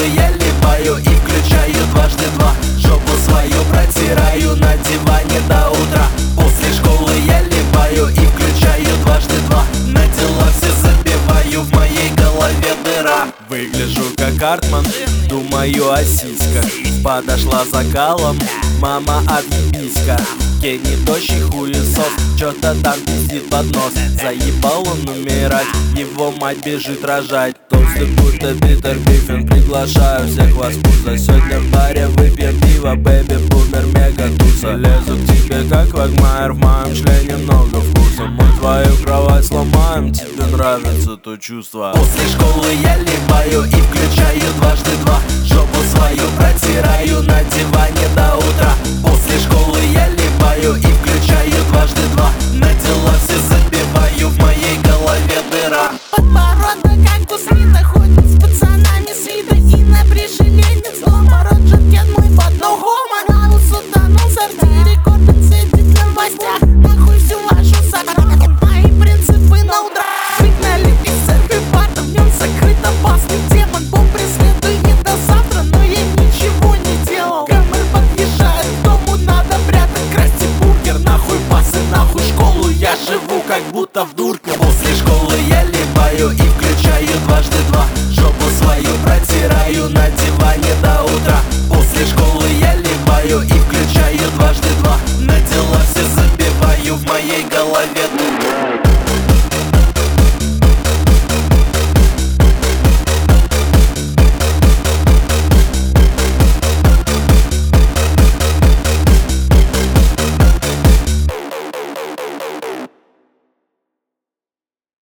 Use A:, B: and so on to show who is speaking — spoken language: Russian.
A: школы я липаю и включаю дважды два. Жопу свою протираю на диване до утра. После школы я липаю и включаю дважды два. На дела все забиваю, в моей голове дыра. Выгляжу как Артман, думаю о сиськах. Подошла за калом, мама отъебись-ка. Кенни тощий хуесос, чё-то там пиздит под нос. Заебал он умирать, его мать бежит рожать. Толстый будто Питер Гриффин, приглашаю всех вас пузо. Сегодня в баре выпьем пиво, бэби, бумер, мега туса. Лезу к тебе как Вагмайер, в моем члене много вкуса. Мы твою кровать сломаем, тебе нравится то чувство. После школы я липаю и включаю дважды